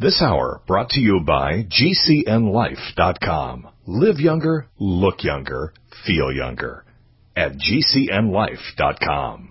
This hour brought to you by GCNLife.com. Live younger, look younger, feel younger at GCNLife.com.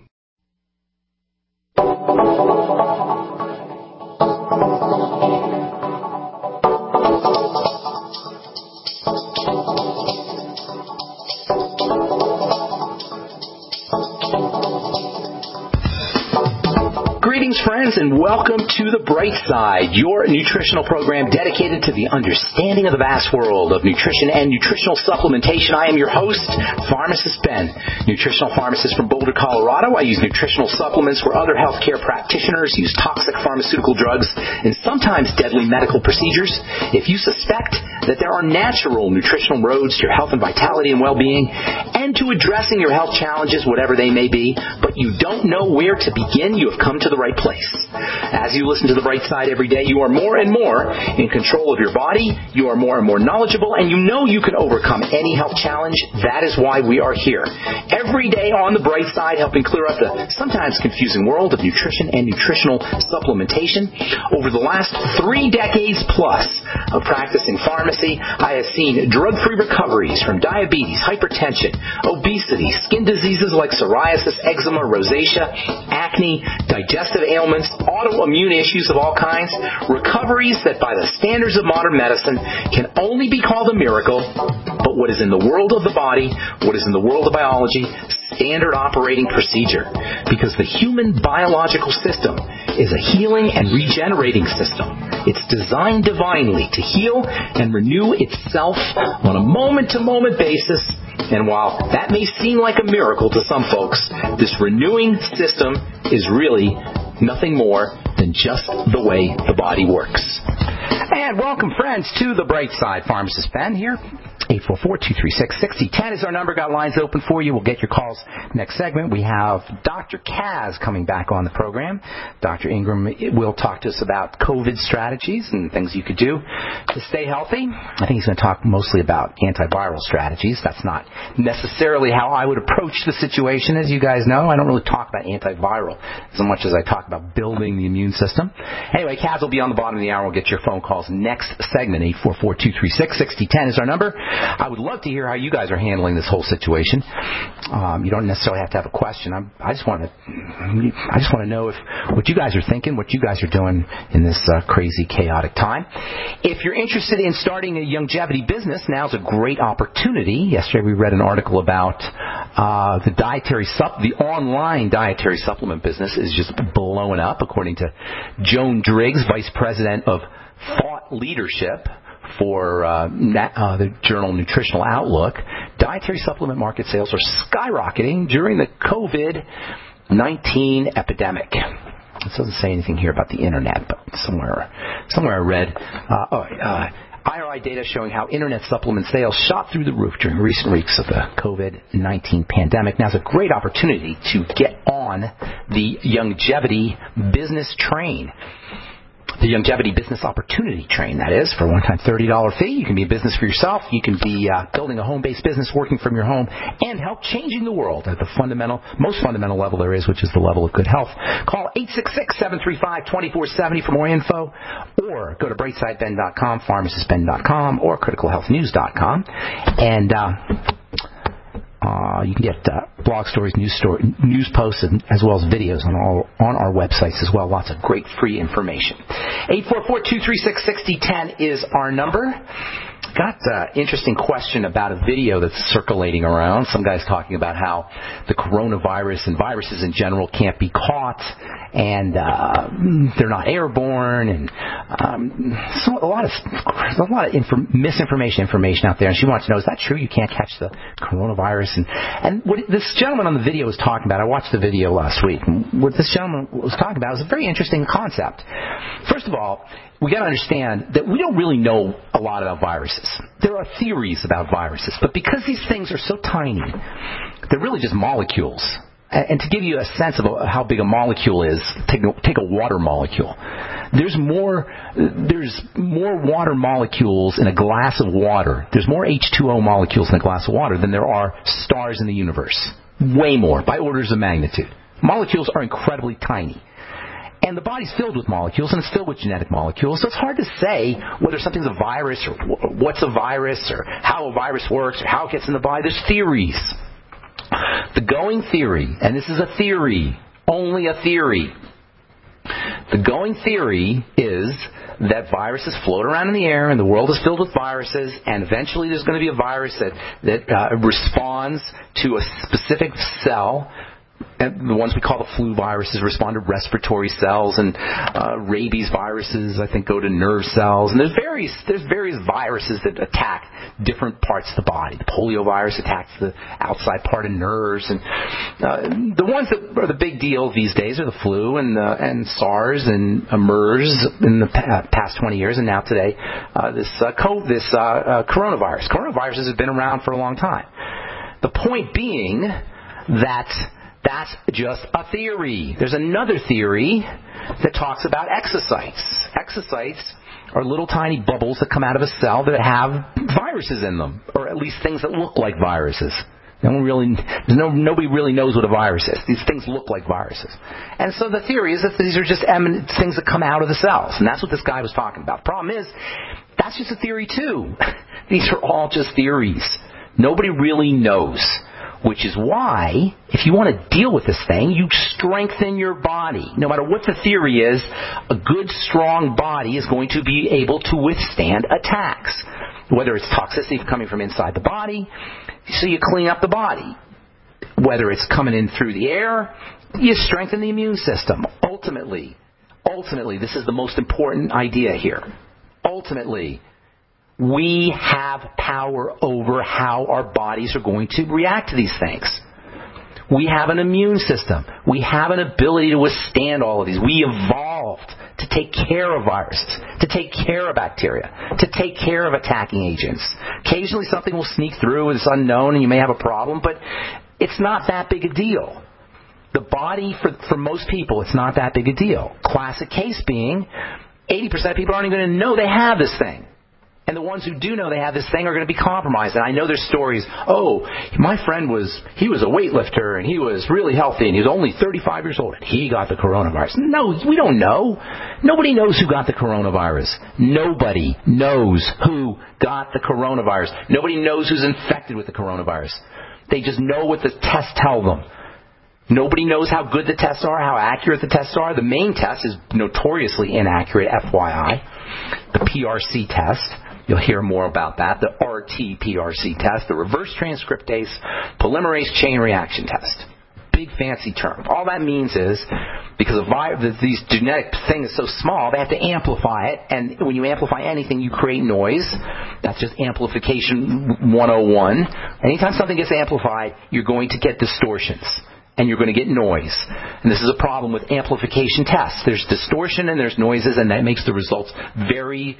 Greetings, friends, and welcome to The Bright Side, your nutritional program dedicated to the understanding of the vast world of nutrition and nutritional supplementation. I am your host, Pharmacist Ben, nutritional pharmacist from Boulder, Colorado. I use nutritional supplements where other healthcare practitioners use toxic pharmaceutical drugs and sometimes deadly medical procedures. If you suspect that there are natural nutritional roads to your health and vitality and well-being and to addressing your health challenges, whatever they may be, but you don't know where to begin, you have come to the right place. As you listen to The Bright Side every day, you are more and more in control of your body, you are more and more knowledgeable, and you know you can overcome any health challenge. That is why we are here. Every day on The Bright Side, helping clear up the sometimes confusing world of nutrition and nutritional supplementation. Over the last 3 decades plus of practicing pharmacy, I have seen drug-free recoveries from diabetes, hypertension, obesity, skin diseases like psoriasis, eczema, rosacea, acne, digestive ailments, autoimmune issues of all kinds, recoveries that by the standards of modern medicine can only be called a miracle, but what is in the world of the body, what is in the world of biology, standard operating procedure. Because the human biological system is a healing and regenerating system. It's designed divinely to heal and renew itself on a moment-to-moment basis. And while that may seem like a miracle to some folks, this renewing system is really nothing more than just the way the body works. And welcome, friends, to The Bright Side. Pharmacist Ben here. 844-236-6010 is our number. Got lines open for you. We'll get your calls next segment. We have Dr. Kaz coming back on the program. Dr. Ingram will talk to us about COVID strategies and things you could do to stay healthy. I think he's going to talk mostly about antiviral strategies. That's not necessarily how I would approach the situation. As you guys know, I don't really talk about antiviral as much as I talk about building the immune system. Anyway, Kaz will be on the bottom of the hour. We'll get your phone calls next segment. 844-236-6010 is our number. I would love to hear how you guys are handling this whole situation. You don't necessarily have to have a question. I just want to know what you guys are thinking, what you guys are doing in this crazy, chaotic time. If you're interested in starting a longevity business, now's a great opportunity. Yesterday we read an article about the online dietary supplement business is just blowing up, according to Joan Driggs, Vice President of Thought Leadership for the journal Nutritional Outlook. Dietary supplement market sales are skyrocketing during the COVID-19 epidemic. It doesn't say anything here about the internet, but somewhere I read IRI data showing how internet supplement sales shot through the roof during recent weeks of the COVID-19 pandemic. Now's a great opportunity to get on the longevity business train. The longevity business opportunity train, that is, for a one-time $30 fee. You can be a business for yourself. You can be building a home-based business, working from your home, and help changing the world at the most fundamental level there is, which is the level of good health. Call 866-735-2470 for more info, or go to brightsideben.com, pharmacistben.com, or criticalhealthnews.com, and you can get blog stories, news posts, as well as videos on our websites as well. Lots of great free information. 844-236-6010 is our number. Got an interesting question about a video that's circulating around. Some guy's talking about how the coronavirus and viruses in general can't be caught, and they're not airborne, and a lot of misinformation out there. And she wants to know, is that true? You can't catch the coronavirus? And what this gentleman on the video was talking about, I watched the video last week, and what this gentleman was talking about was a very interesting concept. First of all, we got to understand that we don't really know a lot about viruses. There are theories about viruses, but because these things are so tiny, they're really just molecules. And to give you a sense of how big a molecule is, take a water molecule. There's more water molecules in a glass of water. There's more H2O molecules in a glass of water than there are stars in the universe. Way more, by orders of magnitude. Molecules are incredibly tiny. And the body's filled with molecules, and it's filled with genetic molecules. So it's hard to say whether something's a virus or what's a virus or how a virus works or how it gets in the body. There's theories. The going theory, and this is a theory, only a theory. The going theory is that viruses float around in the air and the world is filled with viruses, and eventually there's going to be a virus that responds to a specific cell. And the ones we call the flu viruses respond to respiratory cells, and rabies viruses, I think, go to nerve cells. And there's various viruses that attack different parts of the body. The polio virus attacks the outside part of nerves, and the ones that are the big deal these days are the flu and SARS and MERS in the past 20 years, and now today this coronavirus. Coronaviruses have been around for a long time. The point being that that's just a theory. There's another theory that talks about exocytes. Exocytes are little tiny bubbles that come out of a cell that have viruses in them, or at least things that look like viruses. Nobody really knows what a virus is. These things look like viruses. And so the theory is that these are just eminent things that come out of the cells. And that's what this guy was talking about. The problem is, that's just a theory too. These are all just theories. Nobody really knows. Which is why, if you want to deal with this thing, you strengthen your body. No matter what the theory is, a good, strong body is going to be able to withstand attacks. Whether it's toxicity coming from inside the body, so you clean up the body. Whether it's coming in through the air, you strengthen the immune system. Ultimately, this is the most important idea here. Ultimately, we have power over how our bodies are going to react to these things. We have an immune system. We have an ability to withstand all of these. We evolved to take care of viruses, to take care of bacteria, to take care of attacking agents. Occasionally something will sneak through and it's unknown and you may have a problem, but it's not that big a deal. The body, for most people, it's not that big a deal. Classic case being, 80% of people aren't even going to know they have this thing. And the ones who do know they have this thing are going to be compromised. And I know there's stories, my friend he was a weightlifter and he was really healthy and he was only 35 years old and he got the coronavirus. No, we don't know. Nobody knows who got the coronavirus. Nobody knows who got the coronavirus. Nobody knows who's infected with the coronavirus. They just know what the tests tell them. Nobody knows how good the tests are, how accurate the tests are. The main test is notoriously inaccurate, FYI. The PRC test. You'll hear more about that. The RT-PRC test, the reverse transcriptase polymerase chain reaction test. Big fancy term. All that means is, because these genetic thing is so small, they have to amplify it. And when you amplify anything, you create noise. That's just amplification 101. Anytime something gets amplified, you're going to get distortions. And you're going to get noise. And this is a problem with amplification tests. There's distortion and there's noises, and that makes the results very,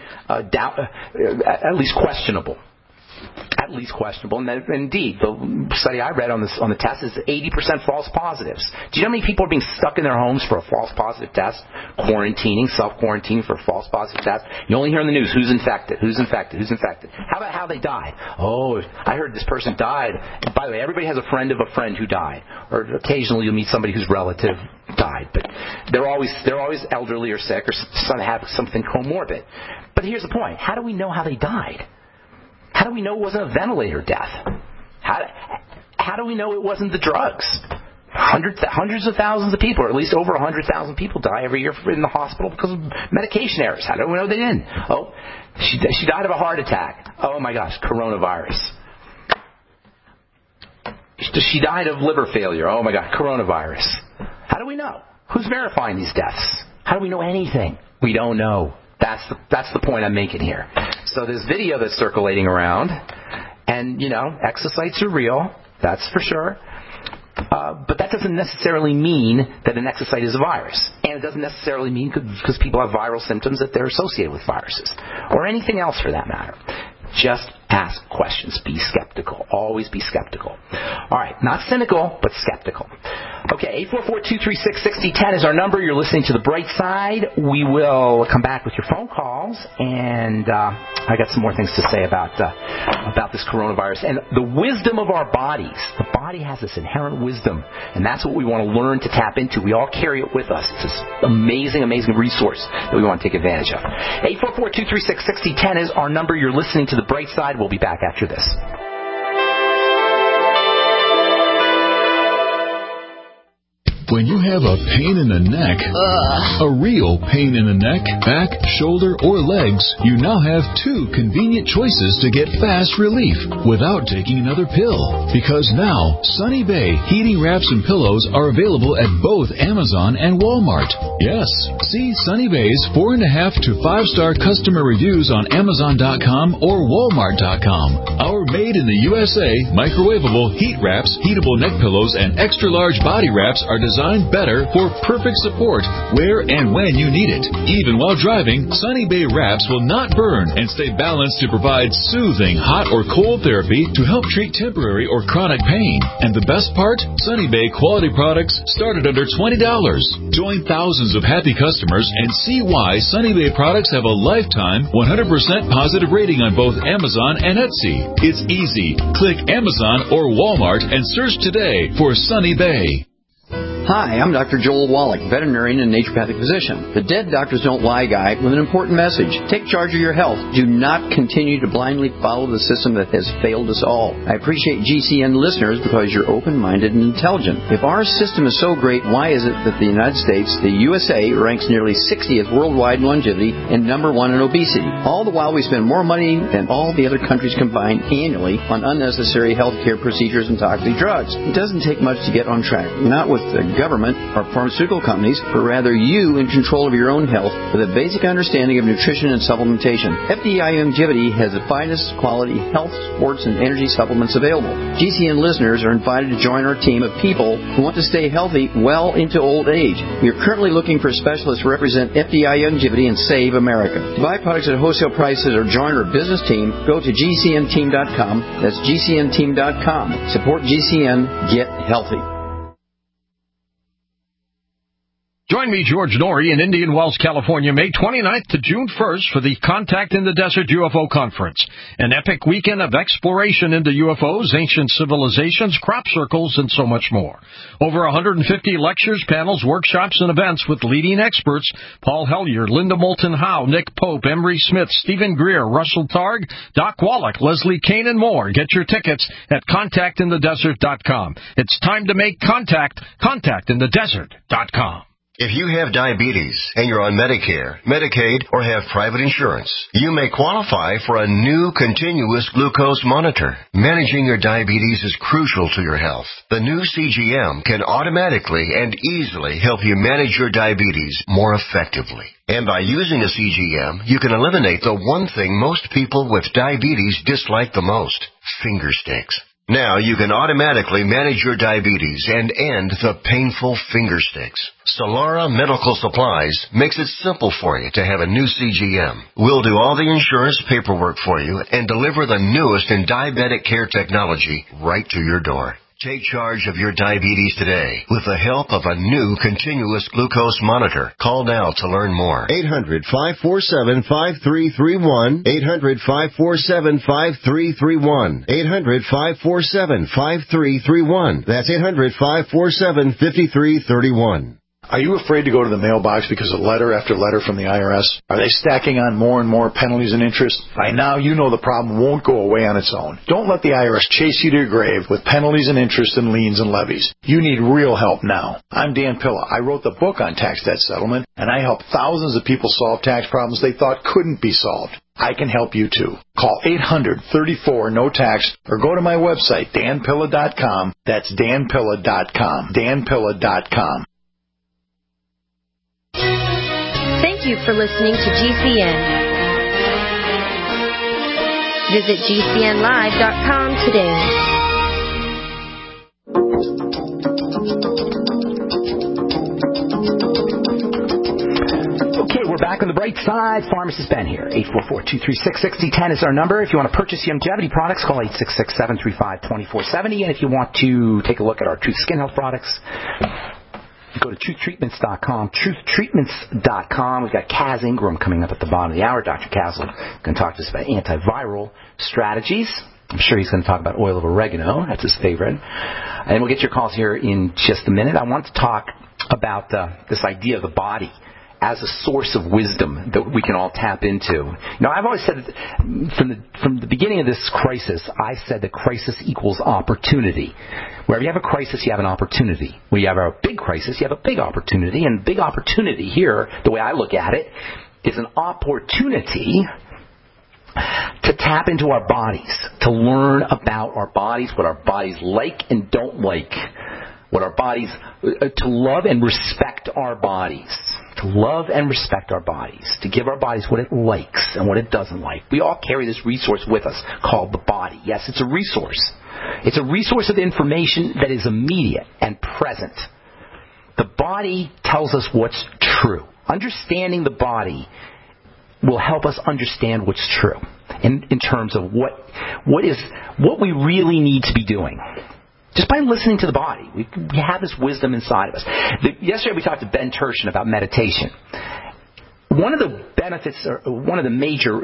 at least questionable. At least questionable. And that, indeed, the study I read on the test is 80% false positives. Do you know how many people are being stuck in their homes for a false positive test? Quarantining, self-quarantining for a false positive test. You only hear in the news, who's infected? How about how they died? Oh, I heard this person died. By the way, everybody has a friend of a friend who died. Or occasionally you'll meet somebody whose relative died. But they're always elderly or sick or have something comorbid. But here's the point. How do we know how they died? How do we know it wasn't a ventilator death? How do we know it wasn't the drugs? Hundreds of thousands of people, or at least over 100,000 people die every year in the hospital because of medication errors. How do we know they didn't? Oh, she died of a heart attack. Oh my gosh, coronavirus. She died of liver failure. Oh my God, coronavirus. How do we know? Who's verifying these deaths? How do we know anything? We don't know. That's the point I'm making here. So this video that's circulating around, and exocytes are real, that's for sure. But that doesn't necessarily mean that an exocyte is a virus. And it doesn't necessarily mean because people have viral symptoms that they're associated with viruses. Or anything else for that matter. Just ask questions. Be skeptical. Always be skeptical. All right, not cynical, but skeptical. Okay, 844-236-6010 is our number. You're listening to The Bright Side. We will come back with your phone calls, and I got some more things to say about this coronavirus and the wisdom of our bodies. The body has this inherent wisdom, and that's what we want to learn to tap into. We all carry it with us. It's this amazing, amazing resource that we want to take advantage of. 844-236-6010 is our number. You're listening to The Bright Side. We'll be back after this. When you have a pain in the neck, a real pain in the neck, back, shoulder, or legs, you now have two convenient choices to get fast relief without taking another pill. Because now, Sunny Bay heating wraps and pillows are available at both Amazon and Walmart. Yes, see Sunny Bay's 4.5 to 5-star customer reviews on Amazon.com or Walmart.com. Our made in the USA microwavable heat wraps, heatable neck pillows, and extra large body wraps are designed better for perfect support where and when you need it. Even while driving, Sunny Bay wraps will not burn and stay balanced to provide soothing hot or cold therapy to help treat temporary or chronic pain. And the best part? Sunny Bay quality products start at under $20. Join thousands of happy customers and see why Sunny Bay products have a lifetime 100% positive rating on both Amazon and Etsy. It's easy. Click Amazon or Walmart and search today for Sunny Bay. Hi, I'm Dr. Joel Wallach, veterinarian and naturopathic physician. The Dead Doctors Don't Lie guy with an important message. Take charge of your health. Do not continue to blindly follow the system that has failed us all. I appreciate GCN listeners because you're open-minded and intelligent. If our system is so great, why is it that the United States, the USA, ranks nearly 60th worldwide in longevity and number 1 in obesity? All the while we spend more money than all the other countries combined annually on unnecessary health care procedures and toxic drugs. It doesn't take much to get on track. Not with the government or pharmaceutical companies, but rather you in control of your own health with a basic understanding of nutrition and supplementation. FDI Longevity has the finest quality health, sports, and energy supplements available. GCN listeners are invited to join our team of people who want to stay healthy well into old age. We are currently looking for specialists to represent FDI Longevity and Save America. To buy products at wholesale prices or join our business team, go to GCNteam.com. That's GCNteam.com. Support GCN. Get healthy. Join me, George Norrie, in Indian Wells, California, May 29th to June 1st for the Contact in the Desert UFO Conference, an epic weekend of exploration into UFOs, ancient civilizations, crop circles, and so much more. Over 150 lectures, panels, workshops, and events with leading experts: Paul Hellyer, Linda Moulton Howe, Nick Pope, Emery Smith, Stephen Greer, Russell Targ, Doc Wallach, Leslie Kane, and more. Get your tickets at contactinthedesert.com. It's time to make contact. Contactinthedesert.com. If you have diabetes and you're on Medicare, Medicaid, or have private insurance, you may qualify for a new continuous glucose monitor. Managing your diabetes is crucial to your health. The new CGM can automatically and easily help you manage your diabetes more effectively. And by using a CGM, you can eliminate the one thing most people with diabetes dislike the most: finger sticks. Now you can automatically manage your diabetes and end the painful finger sticks. Solara Medical Supplies makes it simple for you to have a new CGM. We'll do all the insurance paperwork for you and deliver the newest in diabetic care technology right to your door. Take charge of your diabetes today with the help of a new continuous glucose monitor. Call now to learn more. 800-547-5331. 800-547-5331. 800-547-5331. That's 800-547-5331. Are you afraid to go to the mailbox because of letter after letter from the IRS? Are they stacking on more and more penalties and interest? By now, you know the problem won't go away on its own. Don't let the IRS chase you to your grave with penalties and interest and liens and levies. You need real help now. I'm Dan Pilla. I wrote the book on tax debt settlement, and I help thousands of people solve tax problems they thought couldn't be solved. I can help you too. Call 800-34-NO-TAX or go to my website, danpilla.com. That's danpilla.com. danpilla.com. Thank you for listening to GCN. Visit GCNlive.com today. Okay, we're back on the bright side. Pharmacist Ben here. 844-236-6010 is our number. If you want to purchase longevity products, call 866-735-2470. And if you want to take a look at our Truth Skin Health products, go to truthtreatments.com. Truthtreatments.com. We've got Kaz Ingram coming up at the bottom of the hour. Dr. Kaz is going to talk to us about antiviral strategies. I'm sure he's going to talk about oil of oregano. That's his favorite. And we'll get your calls here in just a minute. I want to talk about this idea of the body as a source of wisdom that we can all tap into. I've always said that from the beginning of this crisis, I said that crisis equals opportunity. Wherever you have a crisis, you have an opportunity. When you have a big crisis, you have a big opportunity. And big opportunity here, the way I look at it, is an opportunity to tap into our bodies, to learn about our bodies, what our bodies like and don't like, what our bodies, to love and respect our bodies. To love and respect our bodies, to give our bodies what it likes and what it doesn't like. We all carry this resource with us called the body. Yes, it's a resource. It's a resource of information that is immediate and present. The body tells us what's true. Understanding the body will help us understand what's true in terms of what we really need to be doing. Just by listening to the body, we have this wisdom inside of us. Yesterday we talked to Ben Tertian about meditation. One of the benefits, or one of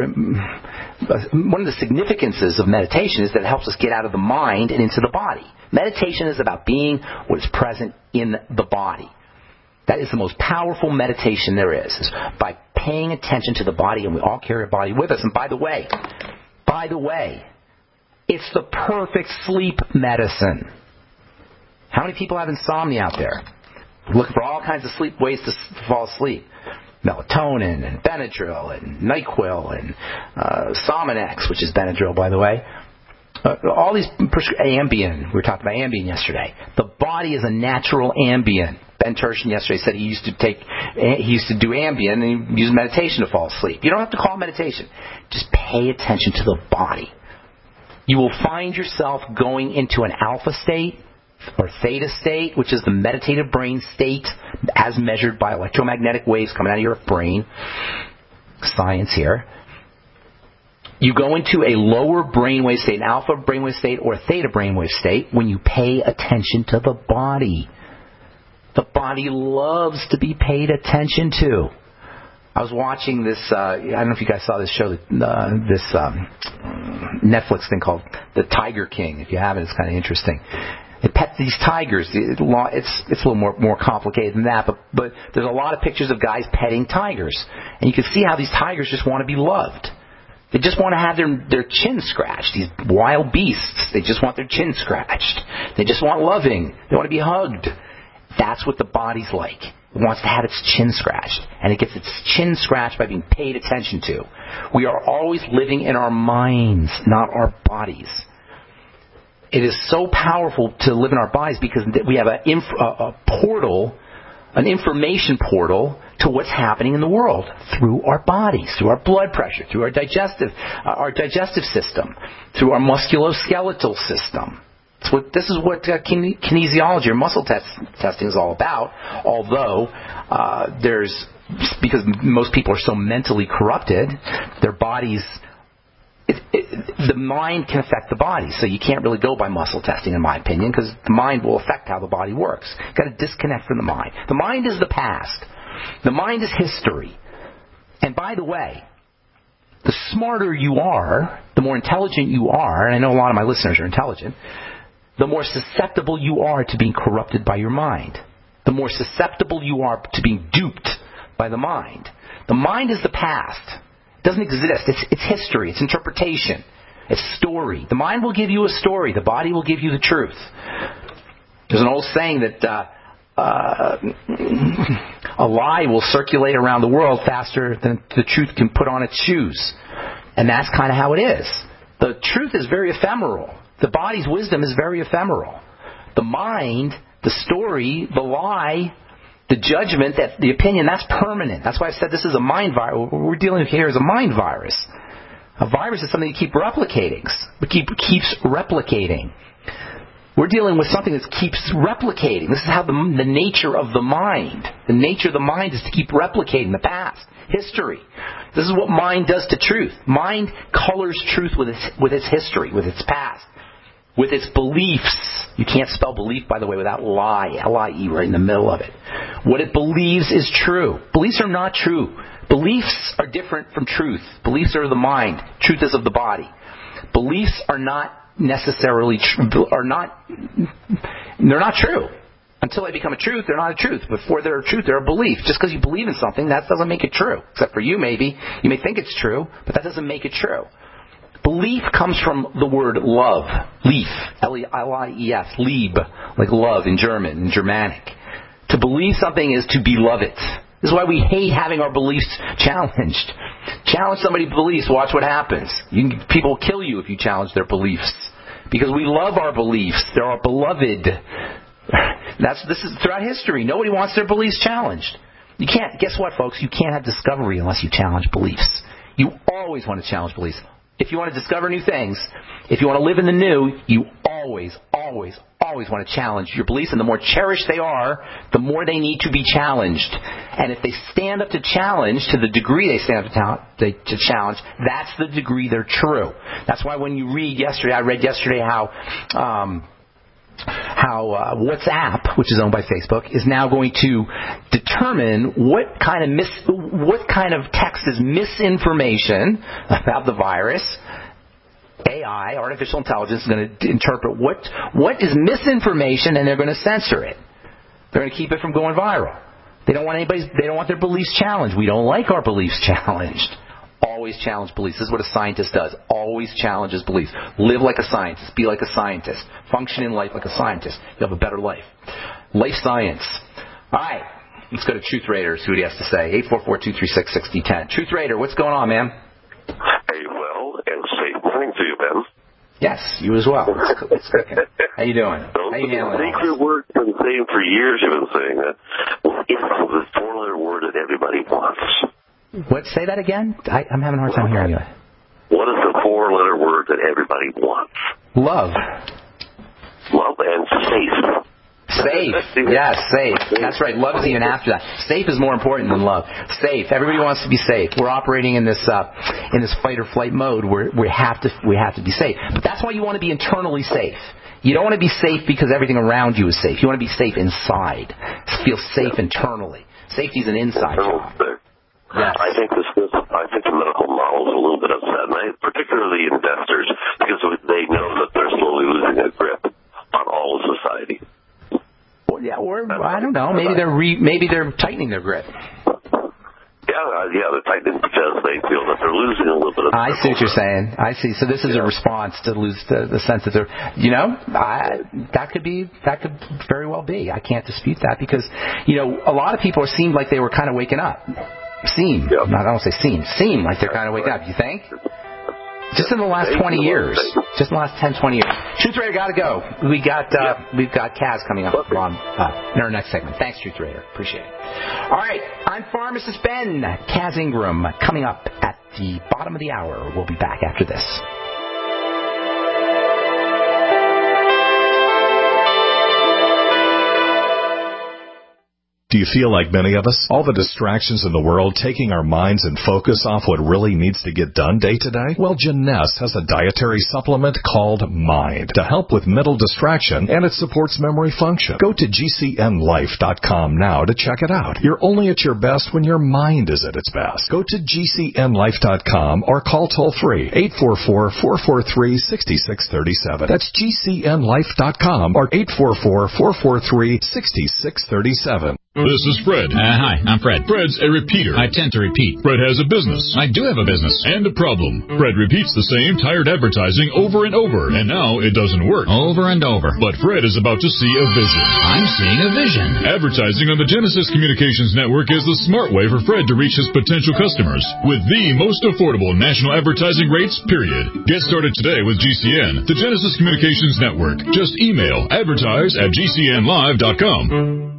the significances of meditation is that it helps us get out of the mind and into the body. Meditation is about being what is present in the body. That is the most powerful meditation there is by paying attention to the body, and we all carry our body with us. And by the way, it's the perfect sleep medicine. How many people have insomnia out there? Looking for all kinds of ways to fall asleep. Melatonin and Benadryl and NyQuil and Sominex, which is Benadryl, by the way. All these Ambien. We were talking about Ambien yesterday. The body is a natural Ambien. Ben Tertian yesterday said he used to do Ambien and he used meditation to fall asleep. You don't have to call it meditation. Just pay attention to the body. You will find yourself going into an alpha state or theta state, which is the meditative brain state as measured by electromagnetic waves coming out of your brain. Science here. You go into a lower brainwave state, an alpha brainwave state or a theta brainwave state when you pay attention to the body. The body loves to be paid attention to. I was watching this, I don't know if you guys saw this show, this Netflix thing called The Tiger King. If you haven't, it's kind of interesting. They pet these tigers. It's a little more complicated than that, but there's a lot of pictures of guys petting tigers. And you can see how these tigers just want to be loved. They just want to have their chin scratched. These wild beasts, they just want their chin scratched. They just want loving. They want to be hugged. That's what the body's like. It wants to have its chin scratched. And it gets its chin scratched by being paid attention to. We are always living in our minds, not our bodies. It is so powerful to live in our bodies because we have a portal, an information portal to what's happening in the world through our bodies, through our blood pressure, through our digestive system, through our musculoskeletal system. This is what kinesiology or muscle testing is all about. Although because most people are so mentally corrupted, their bodies. The mind can affect the body, so you can't really go by muscle testing, in my opinion, because the mind will affect how the body works. You've got to disconnect from the mind. The mind is the past. The mind is history. And by the way, the smarter you are, the more intelligent you are, and I know a lot of my listeners are intelligent, the more susceptible you are to being corrupted by your mind. The more susceptible you are to being duped by the mind. The mind is the past. It doesn't exist. It's history. It's interpretation. It's story. The mind will give you a story. The body will give you the truth. There's an old saying that a lie will circulate around the world faster than the truth can put on its shoes. And that's kind of how it is. The truth is very ephemeral. The body's wisdom is very ephemeral. The mind, the story, the lie, the judgment, the opinion, that's permanent. That's why I said this is a mind virus. What we're dealing with here is a mind virus. A virus is something that keeps replicating. We're dealing with something that keeps replicating. This is how the nature of the mind. The nature of the mind is to keep replicating the past, history. This is what mind does to truth. Mind colors truth with its history, with its past, with its beliefs. You can't spell belief, by the way, without lie, L-I-E, right in the middle of it. What it believes is true. Beliefs are not true. Beliefs are different from truth. Beliefs are of the mind. Truth is of the body. Beliefs are not necessarily they're not true. Until they become a truth, they're not a truth. Before they're a truth, they're a belief. Just because you believe in something, that doesn't make it true. Except for you, maybe. You may think it's true, but that doesn't make it true. Belief comes from the word love. Lief. L-I-E-F. Lieb. Like love in German, in Germanic. To believe something is to beloved it. This is why we hate having our beliefs challenged. Challenge somebody's beliefs, watch what happens. People will kill you if you challenge their beliefs. Because we love our beliefs. They're our beloved. This is throughout history. Nobody wants their beliefs challenged. You can't. Guess what, folks? You can't have discovery unless you challenge beliefs. You always want to challenge beliefs. If you want to discover new things, if you want to live in the new, you always want to challenge your beliefs. And the more cherished they are, the more they need to be challenged. And if they stand up to challenge, to the degree they stand up to challenge, that's the degree they're true. That's why when you read yesterday, I read yesterday how WhatsApp, which is owned by Facebook, is now going to determine what kind of text is misinformation about the virus. AI, artificial intelligence, is going to interpret what is misinformation, and they're going to censor it. They're going to keep it from going viral. They don't want their beliefs challenged. We don't like our beliefs challenged. Always challenge beliefs. This is what a scientist does. Always challenges beliefs. Live like a scientist. Be like a scientist. Function in life like a scientist. You'll have a better life. Life science. All right. Let's go to Truth Raider, see what he has to say. 844-236-6010. Truth Raider, what's going on, man? Hey, well, and safe morning to you, Ben. Yes, you as well. It's cooking. How you doing? How you handling it? Secret word you've been saying for years. You've been saying that. What is the four-letter word that everybody wants? What? Say that again? I'm having a hard time hearing you. What is the four-letter word that everybody wants? Love. Love and safe. Safe. Yes, safe. That's right. Love is even after that. Safe is more important than love. Safe. Everybody wants to be safe. We're operating in this fight or flight mode where we have to be safe. But that's why you want to be internally safe. You don't want to be safe because everything around you is safe. You want to be safe inside. Feel safe internally. Safety is an inside job. Yes. I think the medical model is a little bit upset, and particularly investors, because they know that they're slowly losing a grip on all of society. Well, yeah, or I don't know. Maybe they're tightening their grip. Yeah, they're tightening because they feel that they're losing a little bit of. I see what you're saying. I see. So this is a response to lose the sense that they're. That could very well be. I can't dispute that because a lot of people seemed like they were kind of waking up. Seem like they're kind of waking up. You think? Just in the last 20 years. Just in the last 10, 20 years. Truth Raider, gotta go. We've got Kaz coming up in our next segment. Thanks, Truth Raider. Appreciate it. All right. I'm Pharmacist Ben. Kaz Ingram coming up at the bottom of the hour. We'll be back after this. Do you feel like many of us? All the distractions in the world taking our minds and focus off what really needs to get done day to day? Well, Jeunesse has a dietary supplement called Mind to help with mental distraction, and it supports memory function. Go to GCNLife.com now to check it out. You're only at your best when your mind is at its best. Go to GCNLife.com or call toll-free 844-443-6637. That's GCNLife.com or 844-443-6637. This is Fred. Hi, I'm Fred. Fred's a repeater. I tend to repeat. Fred has a business. I do have a business. And a problem. Fred repeats the same tired advertising over and over, and now it doesn't work. Over and over. But Fred is about to see a vision. I'm seeing a vision. Advertising on the Genesis Communications Network is the smart way for Fred to reach his potential customers with the most affordable national advertising rates, period. Get started today with GCN, the Genesis Communications Network. Just email advertise@gcnlive.com.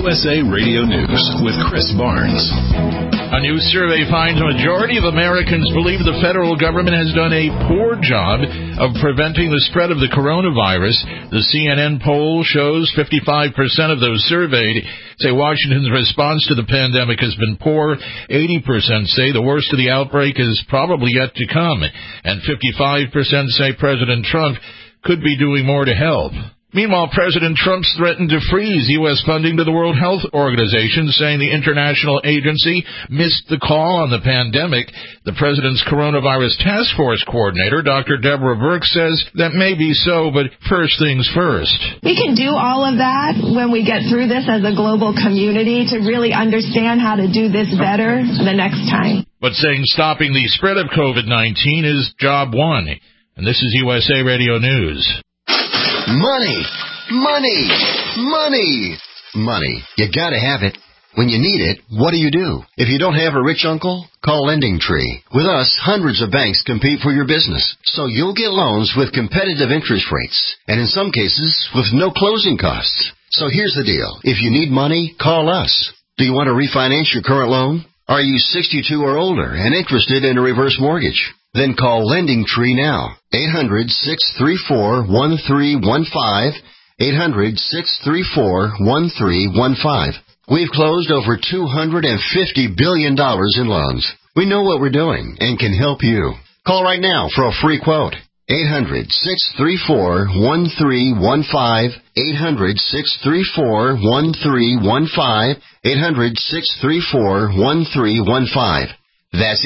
USA Radio News with Chris Barnes. A new survey finds a majority of Americans believe the federal government has done a poor job of preventing the spread of the coronavirus. The CNN poll shows 55% of those surveyed say Washington's response to the pandemic has been poor. 80% say the worst of the outbreak is probably yet to come. And 55% say President Trump could be doing more to help. Meanwhile, President Trump's threatened to freeze U.S. funding to the World Health Organization, saying the international agency missed the call on the pandemic. The president's coronavirus task force coordinator, Dr. Deborah Birx, says that may be so, but first things first. We can do all of that when we get through this as a global community to really understand how to do this better the next time. But saying stopping the spread of COVID-19 is job one. And this is USA Radio News. Money, money, money, money. You gotta have it. When you need it, what do? If you don't have a rich uncle, call LendingTree. With us, hundreds of banks compete for your business, so you'll get loans with competitive interest rates, and in some cases, with no closing costs. So here's the deal. If you need money, call us. Do you want to refinance your current loan? Are you 62 or older and interested in a reverse mortgage? Then call LendingTree now. 800-634-1315. 800-634-1315. We've closed over $250 billion in loans. We know what we're doing and can help you. Call right now for a free quote. 800-634-1315. 800-634-1315. 800-634-1315. That's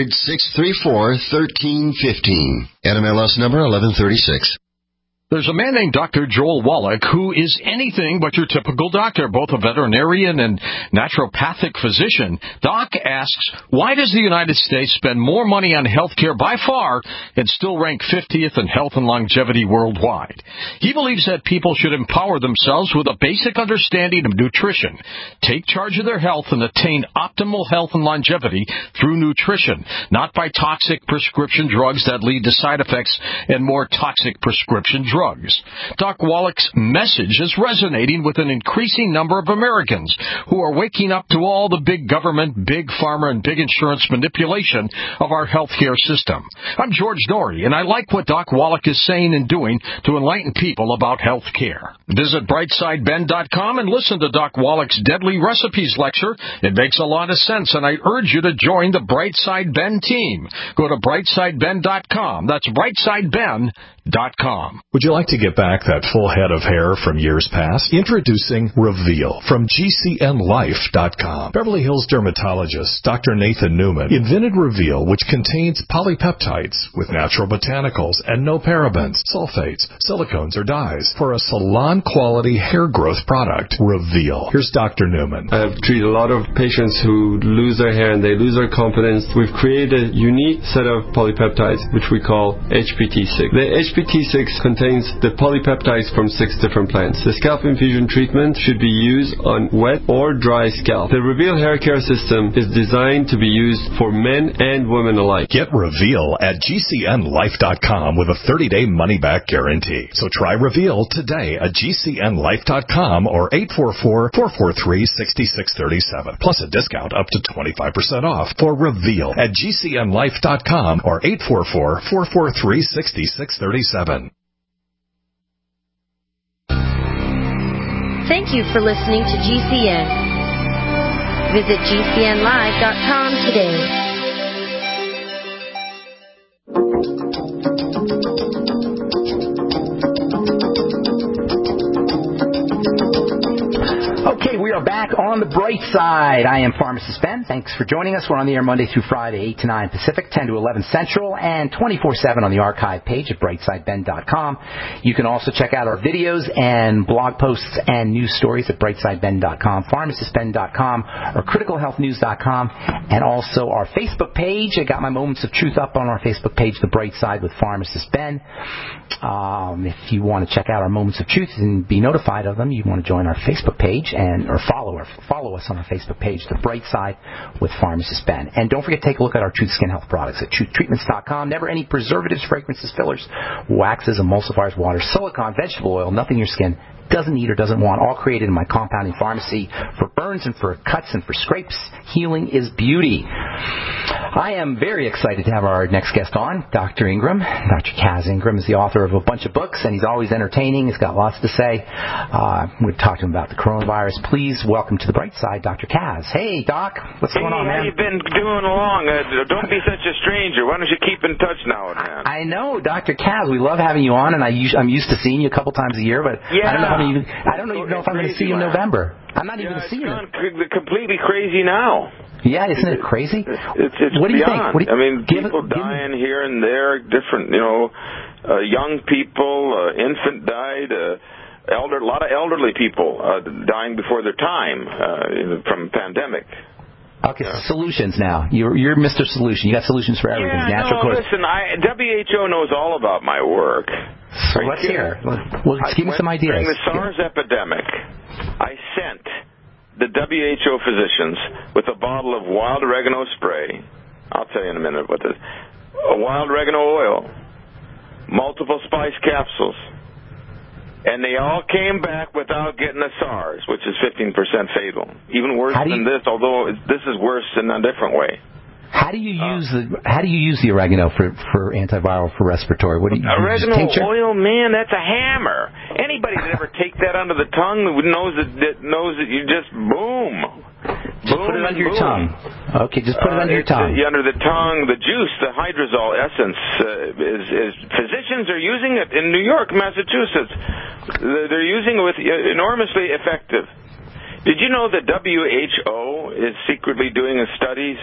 800-634-1315. NMLS number 1136. There's a man named Dr. Joel Wallach who is anything but your typical doctor, both a veterinarian and naturopathic physician. Doc asks, why does the United States spend more money on health care by far and still rank 50th in health and longevity worldwide? He believes that people should empower themselves with a basic understanding of nutrition, take charge of their health, and attain optimal health and longevity through nutrition, not by toxic prescription drugs that lead to side effects and more toxic prescription drugs. Doc Wallach's message is resonating with an increasing number of Americans who are waking up to all the big government, big pharma, and big insurance manipulation of our healthcare system. I'm George Dory, and I like what Doc Wallach is saying and doing to enlighten people about health care. Visit BrightSideBen.com and listen to Doc Wallach's Deadly Recipes lecture. It makes a lot of sense, and I urge you to join the Brightside Ben team. Go to BrightSideBen.com. That's BrightSideBen.com. Would you like to get back that full head of hair from years past? Introducing Reveal from GCNLife.com. Beverly Hills dermatologist Dr. Nathan Newman invented Reveal, which contains polypeptides with natural botanicals and no parabens, sulfates, silicones, or dyes for a salon-quality hair growth product. Reveal. Here's Dr. Newman. I've treated a lot of patients who lose their hair and they lose their confidence. We've created a unique set of polypeptides, which we call HPT6. The HPT6 contains the polypeptides from 6 different plants. The scalp infusion treatment should be used on wet or dry scalp. The Reveal hair care system is designed to be used for men and women alike. Get Reveal at GCNLife.com with a 30-day money-back guarantee. So try Reveal today at GCNLife.com or 844-443-6637. Plus a discount up to 25% off for Reveal at GCNLife.com or 844-443-6637. Thank you for listening to GCN. Visit GCNlive.com today. Okay, we are back on the bright side. I am Pharmacist Ben. Thanks for joining us. We're on the air Monday through Friday, 8 to 9 Pacific, 10 to 11 Central, and 24/7 on the archive page at brightsideben.com. You can also check out our videos and blog posts and news stories at brightsideben.com, pharmacistben.com, or criticalhealthnews.com, and also our Facebook page. I got my Moments of Truth up on our Facebook page, The Bright Side with Pharmacist Ben. If you want to check out our Moments of Truth and be notified of them, you want to join our Facebook page or follow us on our Facebook page, The Bright Side with Pharmacist Ben. And don't forget to take a look at our Truth Skin Health products at truthtreatments.com. Never any preservatives, fragrances, fillers, waxes, emulsifiers, water, silicone, vegetable oil, nothing your skin doesn't need or doesn't want, all created in my compounding pharmacy for burns and for cuts and for scrapes. Healing is beauty. I am very excited to have our next guest on, Dr. Ingram. Dr. Kaz Ingram is the author of a bunch of books, and he's always entertaining. He's got lots to say. We've talked to him about the coronavirus. Please welcome to the bright side, Dr. Kaz. Hey, Doc. What's going on, man? How you been doing along? Don't be such a stranger. Why don't you keep in touch now and then? I know, Dr. Kaz. We love having you on, and I'm used to seeing you a couple times a year, but yeah. I don't even know if I'm going to see you in November. I'm not even going to see you. It's gone completely crazy now. Yeah, isn't it crazy? It's what do you beyond. think? I mean, people dying here and there, different, young people, infant died, a lot of elderly people dying before their time from pandemic. Okay, solutions now. You're Mr. Solution. You got solutions for everything. Yeah, listen, WHO knows all about my work. So let's hear. Well, give me some ideas. During the SARS epidemic, I sent the WHO physicians with a bottle of wild oregano spray. I'll tell you in a minute what this. Wild oregano oil, multiple spice capsules, and they all came back without getting the SARS, which is 15% fatal. Even worse than this, although this is worse in a different way. How do you use the oregano for antiviral for respiratory? What do you oregano oil, man, that's a hammer. Anybody that ever take that under the tongue knows that you just boom. Just put it under your tongue. Okay, just put it under your tongue. Under the tongue, the juice, the hydrosol essence, is physicians are using it in New York, Massachusetts. They're using it with enormously effective. Did you know that WHO is secretly doing studies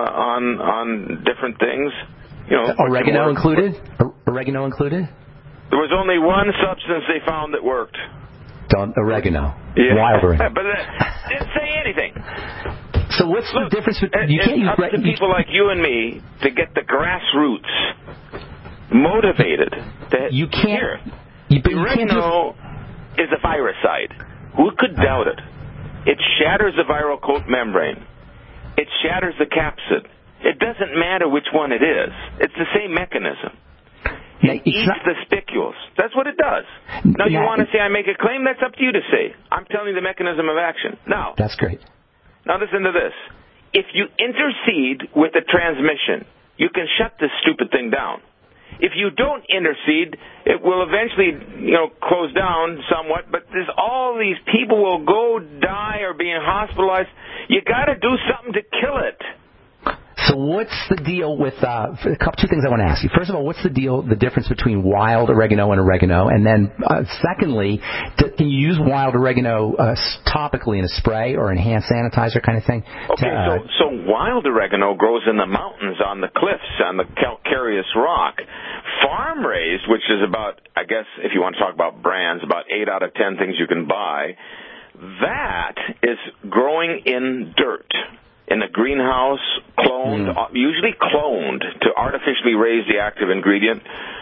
on different things? Oregano included? Oregano included? There was only one substance they found that worked. Oregano. Yeah. Wild oregano. But it didn't say anything. So what's the difference between... You can't use up to people like you and me to get the grassroots motivated. You can't... Oregano is a viricide. Who could doubt it? It shatters the viral coat membrane. It shatters the capsid. It doesn't matter which one it is. It's the same mechanism. It eats the spicules. That's what it does. Now, you want to say I make a claim? That's up to you to say. I'm telling you the mechanism of action. Now, that's great. Now, listen to this. If you intercede with the transmission, you can shut this stupid thing down. If you don't intercede, it will eventually, close down somewhat, but there's all these people will go die or being hospitalized. You got to do something to kill it. So what's the deal with two things I want to ask you. First of all, what's the difference between wild oregano and oregano? And then secondly, can you use wild oregano topically in a spray or in hand sanitizer kind of thing? Okay, so wild oregano grows in the mountains on the cliffs on the calcareous rock. Farm raised, which is about, I guess, if you want to talk about brands, about 8 out of 10 things you can buy, that is growing in dirt. In a greenhouse, usually cloned to artificially raise the active ingredient.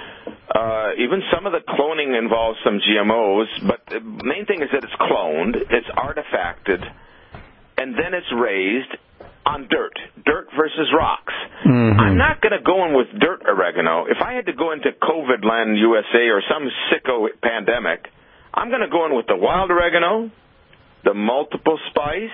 Even some of the cloning involves some GMOs, but the main thing is that it's cloned, it's artifacted, and then it's raised on dirt versus rocks. Mm-hmm. I'm not going to go in with dirt oregano. If I had to go into COVID land USA or some sicko pandemic, I'm going to go in with the wild oregano, the multiple spice,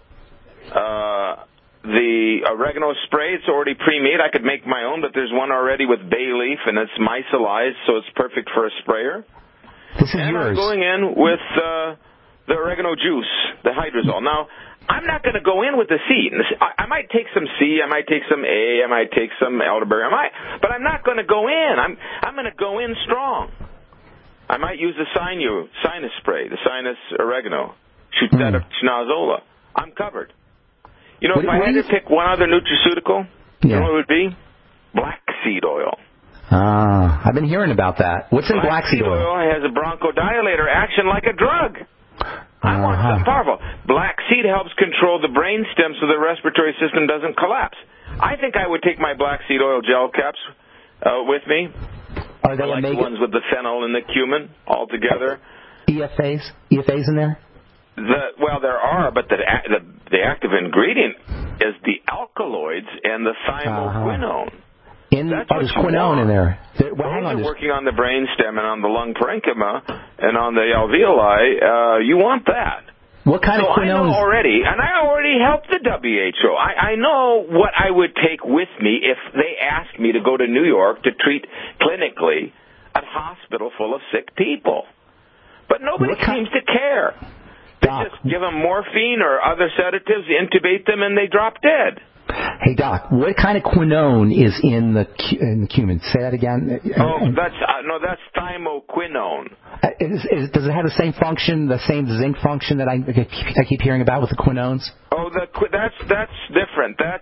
the oregano spray. It's already pre-made. I could make my own, but there's one already with bay leaf, and it's micellized, so it's perfect for a sprayer. This is yours. I'm going in with the oregano juice, the hydrosol. Now, I'm not going to go in with the C. I might take some C, I might take some A, I might take some elderberry, but I'm not going to go in. I'm going to go in strong. I might use the sinus spray, the sinus oregano. Shoot that up schnozola. I'm covered. If I had to pick one other nutraceutical, you know what it would be? Black seed oil. I've been hearing about that. What's in black seed oil? Black seed oil has a bronchodilator action like a drug. I want something powerful. Black seed helps control the brain stem so the respiratory system doesn't collapse. I think I would take my black seed oil gel caps with me. Are they the ones with the fennel and the cumin all together. EFAs in there? There are, but the active ingredient is the alkaloids and the thymolquinone. There's quinone in there. They're working on the brainstem and on the lung parenchyma, and on the alveoli, you want that. What kind of quinones? I know already, and I already helped the WHO. I know what I would take with me if they asked me to go to New York to treat clinically a hospital full of sick people. But nobody seems to care. They just give them morphine or other sedatives, intubate them, and they drop dead. Hey, Doc, what kind of quinone is in the cumin? Say that again. That's thymoquinone. Does it have the same function, the same zinc function that I keep hearing about with the quinones? Oh, that's different. That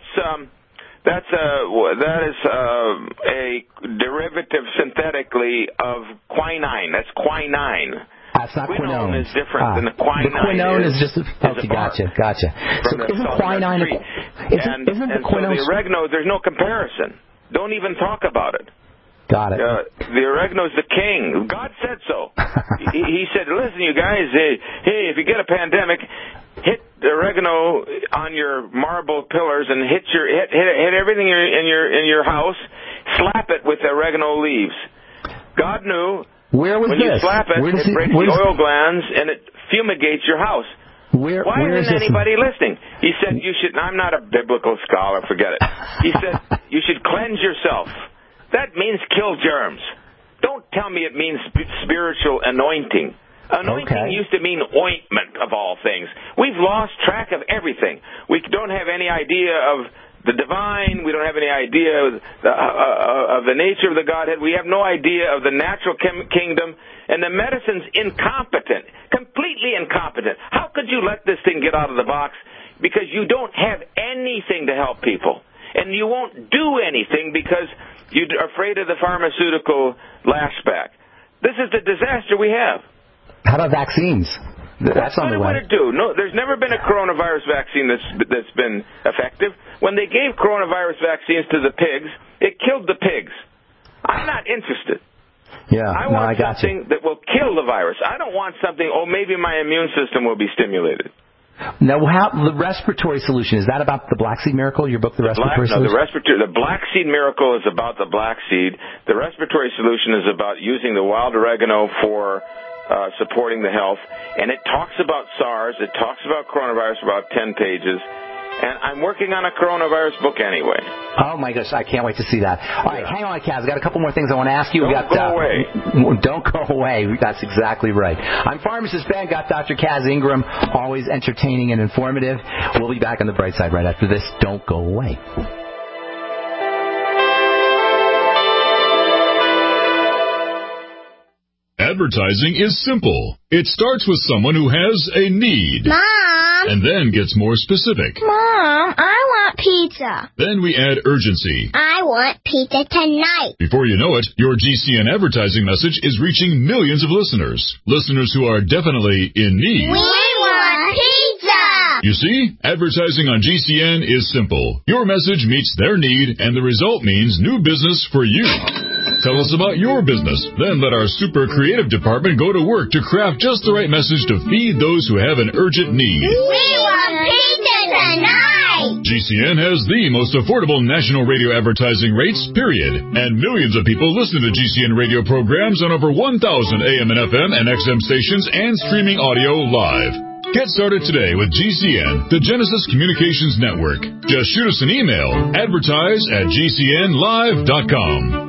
is a derivative synthetically of quinine. That's quinine. That's not quinone. Is different than the quinine. The quinone is just gotcha. So isn't quinine? Isn't the quinone? So the oregano, there's no comparison. Don't even talk about it. Got it. The oregano's the king. God said so. he said, "Listen, you guys. Hey, if you get a pandemic, hit the oregano on your marble pillars and hit everything in your house. Slap it with oregano leaves." God knew. Where was when this? You slap it, it breaks the oil glands and it fumigates your house. Why isn't anybody listening? He said you should. I'm not a biblical scholar. Forget it. He said you should cleanse yourself. That means kill germs. Don't tell me it means spiritual anointing. Anointing used to mean ointment of all things. We've lost track of everything. We don't have any idea of the divine. We don't have any idea of the nature of the Godhead. We have no idea of the natural kingdom. And the medicine's incompetent, completely incompetent. How could you let this thing get out of the box? Because you don't have anything to help people. And you won't do anything because you're afraid of the pharmaceutical lashback. This is the disaster we have. How about vaccines? That's on the way. What would it do? No, there's never been a coronavirus vaccine that's been effective. When they gave coronavirus vaccines to the pigs, it killed the pigs. I'm not interested. Yeah, I want something that will kill the virus. I don't want something, maybe my immune system will be stimulated. Now, the respiratory solution, is that about the Black Seed Miracle, your book, The Respiratory Solution? The Black Seed Miracle is about the black seed. The respiratory solution is about using the wild oregano for supporting the health. And it talks about SARS. It talks about coronavirus for about 10 pages. And I'm working on a coronavirus book anyway. Oh, my gosh. I can't wait to see that. All right, hang on, Kaz. I've got a couple more things I want to ask you. Don't go away. Don't go away. That's exactly right. I'm Pharmacist Ben. Got Dr. Kaz Ingram, always entertaining and informative. We'll be back on the bright side right after this. Don't go away. Advertising is simple. It starts with someone who has a need. Mom! And then gets more specific. Mom, I want pizza. Then we add urgency. I want pizza tonight. Before you know it, your GCN advertising message is reaching millions of listeners. Listeners who are definitely in need. We want pizza! You see, advertising on GCN is simple. Your message meets their need, and the result means new business for you. Tell us about your business. Then let our super creative department go to work to craft just the right message to feed those who have an urgent need. We want pizza tonight! GCN has the most affordable national radio advertising rates, period. And millions of people listen to GCN radio programs on over 1,000 AM and FM and XM stations and streaming audio live. Get started today with GCN, the Genesis Communications Network. Just shoot us an email, advertise@gcnlive.com.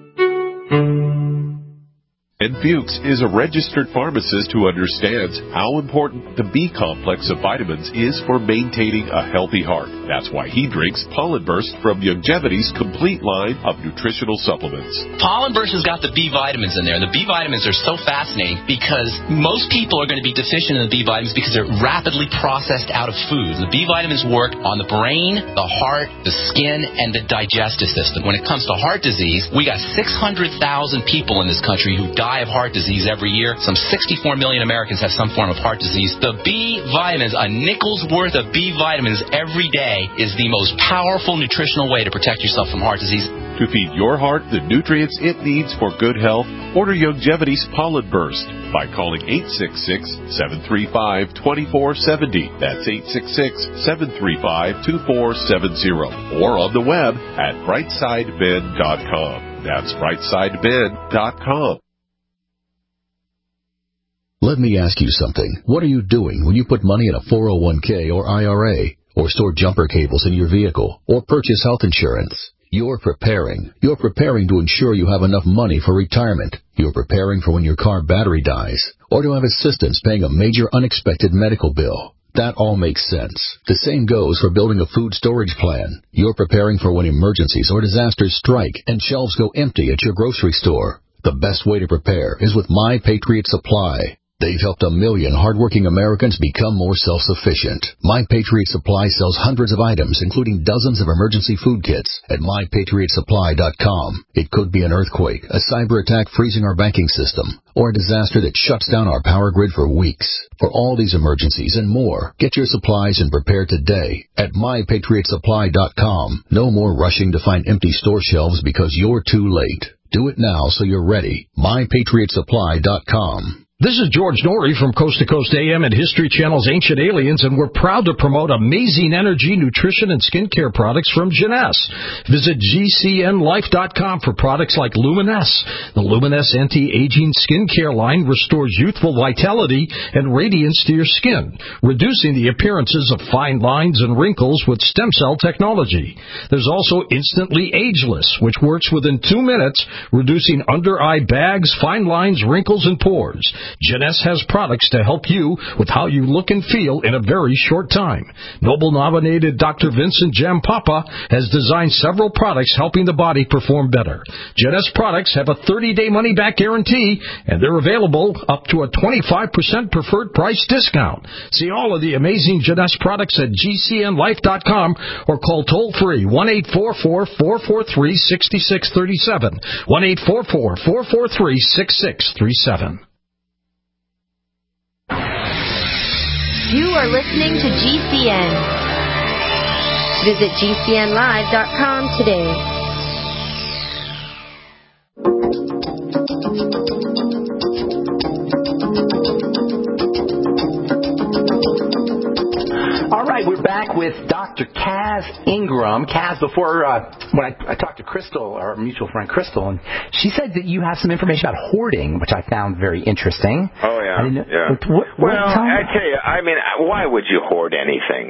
And Fuchs is a registered pharmacist who understands how important the B complex of vitamins is for maintaining a healthy heart. That's why he drinks Pollen Burst from Youngevity's complete line of nutritional supplements. Pollen Burst has got the B vitamins in there. The B vitamins are so fascinating because most people are going to be deficient in the B vitamins because they're rapidly processed out of food. The B vitamins work on the brain, the heart, the skin, and the digestive system. When it comes to heart disease, we got 600,000 people in this country who die of heart disease every year. Some 64 million Americans have some form of heart disease. The B vitamins, a nickel's worth of B vitamins every day, is the most powerful nutritional way to protect yourself from heart disease. To feed your heart the nutrients it needs for good health, order Youngevity's Pollen Burst by calling 866-735-2470. That's 866-735-2470. Or on the web at brightsideben.com. That's brightsideben.com. Let me ask you something. What are you doing when you put money in a 401k or IRA, or store jumper cables in your vehicle, or purchase health insurance? You're preparing. You're preparing to ensure you have enough money for retirement. You're preparing for when your car battery dies, or to have assistance paying a major unexpected medical bill. That all makes sense. The same goes for building a food storage plan. You're preparing for when emergencies or disasters strike and shelves go empty at your grocery store. The best way to prepare is with My Patriot Supply. They've helped 1 million hardworking Americans become more self-sufficient. My Patriot Supply sells hundreds of items, including dozens of emergency food kits at MyPatriotSupply.com. It could be an earthquake, a cyber attack freezing our banking system, or a disaster that shuts down our power grid for weeks. For all these emergencies and more, get your supplies and prepare today at MyPatriotSupply.com. No more rushing to find empty store shelves because you're too late. Do it now so you're ready. MyPatriotSupply.com. This is George Norrie from Coast to Coast AM and History Channel's Ancient Aliens, and we're proud to promote amazing energy, nutrition, and skincare products from Jeunesse. Visit GCNLife.com for products like Luminesse. The Luminesse anti-aging skincare line restores youthful vitality and radiance to your skin, reducing the appearances of fine lines and wrinkles with stem cell technology. There's also Instantly Ageless, which works within 2 minutes, reducing under-eye bags, fine lines, wrinkles, and pores. Jeunesse has products to help you with how you look and feel in a very short time. Nobel-nominated Dr. Vincent Jampapa has designed several products helping the body perform better. Jeunesse products have a 30-day money-back guarantee, and they're available up to a 25% preferred price discount. See all of the amazing Jeunesse products at GCNLife.com or call toll-free 1-844-443-6637, 1-844-443-6637. You are listening to GCN. Visit GCNlive.com today. All right, we're back with Dr. Kaz Ingram. Kaz, before when I talked to Crystal, our mutual friend Crystal, and she said that you have some information about hoarding, which I found very interesting. Oh yeah, I tell you, I mean, why would you hoard anything?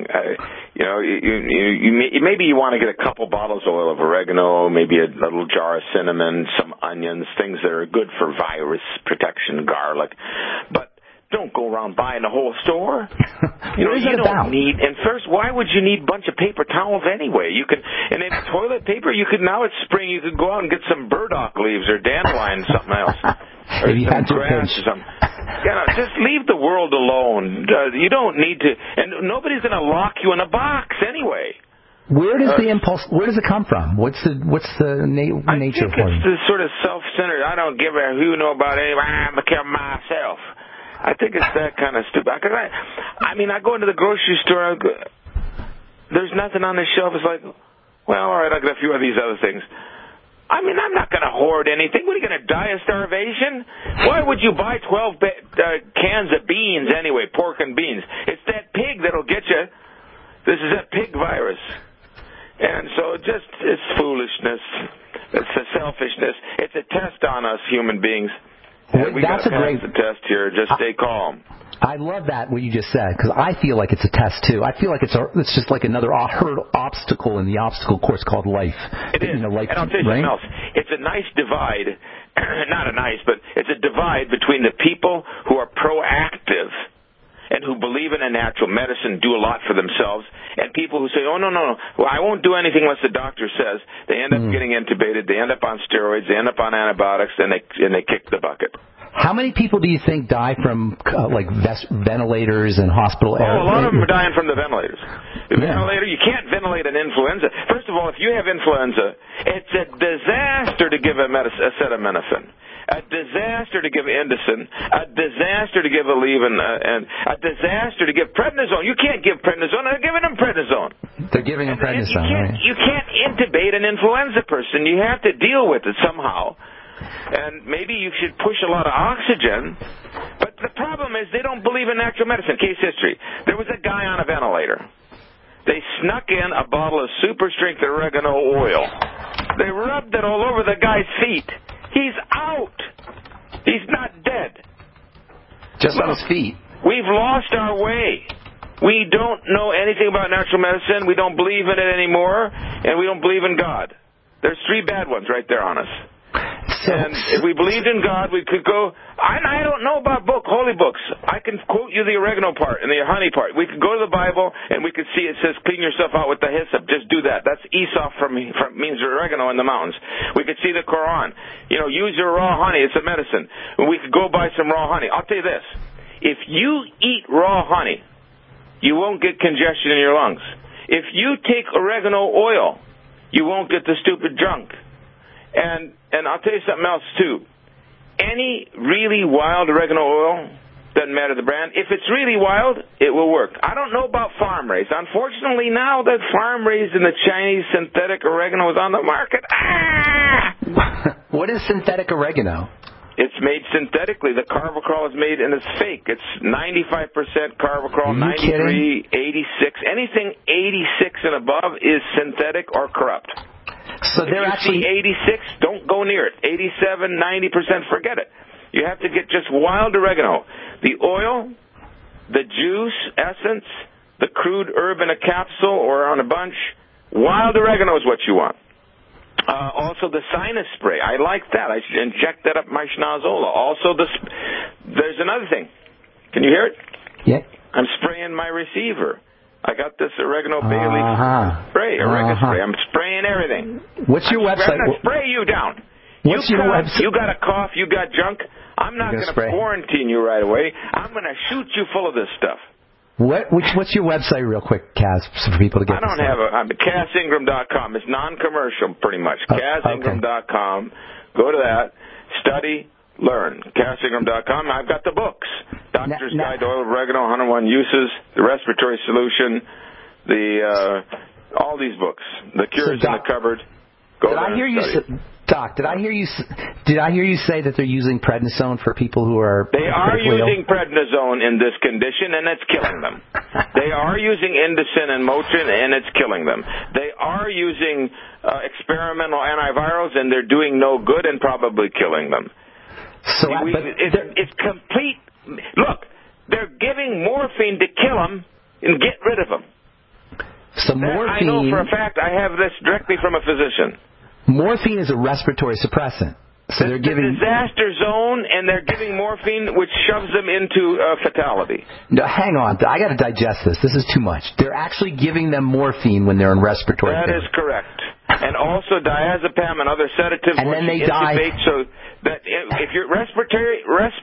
Maybe you want to get a couple bottles of oil of oregano, maybe a little jar of cinnamon, some onions, things that are good for virus protection, garlic, but don't go around buying the whole store. You don't need. And first, why would you need a bunch of paper towels anyway? You can, and then toilet paper. You could now it's spring. You could go out and get some burdock leaves or dandelion, something else, or some grass or something. Just leave the world alone. You don't need to, and nobody's going to lock you in a box anyway. Where does the impulse? Where does it come from? What's the nature of it? I think it's the sort of self-centered. I don't give a who know about anybody. I'm gonna care myself. I think it's that kind of stupid. Because I go into the grocery store. There's nothing on the shelf. It's like, well, all right, I got a few of these other things. I mean, I'm not going to hoard anything. What are you going to die of starvation? Why would you buy 12 cans of beans anyway, pork and beans? It's that pig that'll get you. This is that pig virus. And so it's foolishness. It's a selfishness. It's a test on us human beings. And we got to pass the test here. Just stay calm. I love that, what you just said, because I feel like it's a test, too. I feel like it's just like another obstacle in the obstacle course called life. It is. Life, and I'll tell you something else. It's a nice divide. Not a nice, but it's a divide between the people who are proactive and who believe in a natural medicine, do a lot for themselves, and people who say, oh, no, well, I won't do anything unless the doctor says. They end up getting intubated, they end up on steroids, they end up on antibiotics, and they kick the bucket. How many people do you think die from ventilators and hospital air? Oh, a lot of them are dying from the ventilators. The ventilator, you can't ventilate an influenza. First of all, if you have influenza, it's a disaster to give acetaminophen. A disaster to give Indocin, a disaster to give Aleve, and a disaster to give prednisone. You can't give prednisone. They're giving them prednisone. They're giving them prednisone. You can't intubate an influenza person. You have to deal with it somehow. And maybe you should push a lot of oxygen. But the problem is they don't believe in natural medicine. Case history. There was a guy on a ventilator. They snuck in a bottle of super-strength oregano oil. They rubbed it all over the guy's feet. He's out. He's not dead. Just on his feet. We've lost our way. We don't know anything about natural medicine. We don't believe in it anymore, and we don't believe in God. There's 3 bad ones right there on us. And if we believed in God, we could go. I don't know about holy books. I can quote you the oregano part and the honey part. We could go to the Bible and we could see it says, "Clean yourself out with the hyssop." Just do that. That's Esau means oregano in the mountains. We could see the Quran. Use your raw honey. It's a medicine. We could go buy some raw honey. I'll tell you this: if you eat raw honey, you won't get congestion in your lungs. If you take oregano oil, you won't get the stupid junk. And I'll tell you something else, too. Any really wild oregano oil, doesn't matter the brand, if it's really wild, it will work. I don't know about farm-raised. Unfortunately, now that farm-raised and the Chinese synthetic oregano is on the market, What is synthetic oregano? It's made synthetically. The carvacrol is made, and it's fake. It's 95% carvacrol, 93, 86. Anything 86 and above is synthetic or corrupt. So they're actually 86. Don't go near it. 87, 90%. Forget it. You have to get just wild oregano. The oil, the juice, essence, the crude herb in a capsule or on a bunch. Wild oregano is what you want. Also, the sinus spray. I like that. I should inject that up my schnozola. Also, there's another thing. Can you hear it? Yeah. I'm spraying my receiver. I got this oregano bay leaf spray, oregano spray. I'm spraying everything. What's your website? I'm going to spray you down. What's your website? You got a cough, you got junk. I'm not going to quarantine you right away. I'm going to shoot you full of this stuff. What's your website, real quick, Kaz, for people to get? I don't have CazIngram.com. It's non-commercial, pretty much. CazIngram.com. Go to that. Study. Learn. CazIngram.com. I've got the books. Doctor's Guide to Oil of Oregano, 101 Uses, The Respiratory Solution, all these books. The Cures in the Cupboard. Go there and study. Doc, did I hear you say that they're using prednisone for people who are They are using prednisone in this condition, and it's killing them. They are using Indocin and Motrin, and it's killing them. They are using experimental antivirals, and they're doing no good and probably killing them. So it's complete. Look, they're giving morphine to kill them and get rid of them. So morphine. I know for a fact. I have this directly from a physician. Morphine is a respiratory suppressant. So they're giving disaster zone, and they're giving morphine, which shoves them into fatality. No, hang on. I got to digest this. This is too much. They're actually giving them morphine when they're in respiratory. That is correct. And also diazepam and other sedatives. And then they die. So that if your respiratory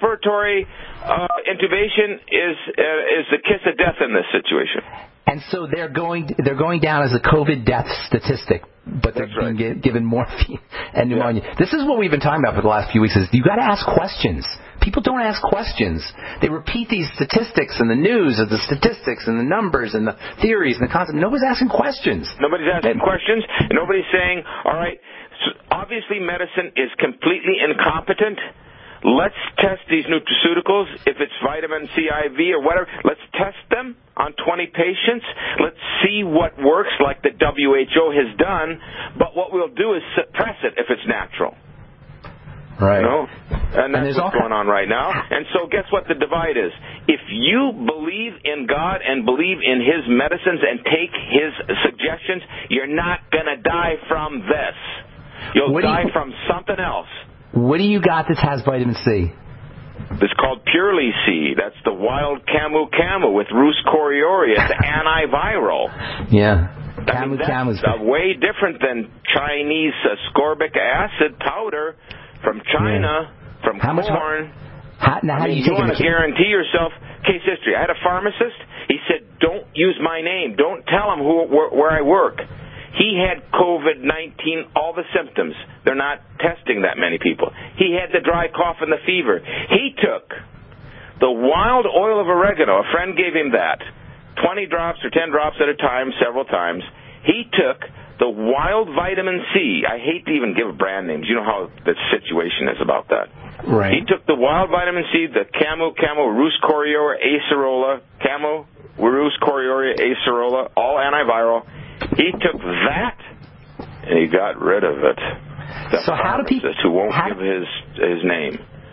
intubation is the kiss of death in this situation. And so they're going down as a COVID death statistic, but they're being given morphine and pneumonia. Yeah. This is what we've been talking about for the last few weeks. Is you got to ask questions. People don't ask questions. They repeat these statistics and the news of the statistics and the numbers and the theories and the concepts. Nobody's asking questions. Nobody's asking questions. And nobody's saying, all right, so obviously medicine is completely incompetent. Let's test these nutraceuticals. If it's vitamin C IV or whatever, let's test them on 20 patients. Let's see what works like the WHO has done. But what we'll do is suppress it if it's natural. Right. You know? And that's what's going on right now. And so guess what the divide is? If you believe in God and believe in His medicines and take His suggestions, you're not going to die from this. You'll die from something else. What do you got that has vitamin C? It's called Purely C. That's the wild camu with Rus coriaria. It's antiviral. Yeah. That's way different than Chinese ascorbic acid powder from China, from corn. How do you want to guarantee yourself case history. I had a pharmacist. He said, don't use my name. Don't tell him where I work. He had COVID-19, all the symptoms. They're not testing that many people. He had the dry cough and the fever. He took the wild oil of oregano. A friend gave him that. 20 drops or 10 drops at a time, several times. He took the wild vitamin C. I hate to even give brand names. You know how the situation is about that. Right. He took the wild vitamin C, the Camu, Rus coriaria, acerola, Camu, Rus coriaria, acerola, all antiviral. He took that, and he got rid of it. The so how do people who won't give his name?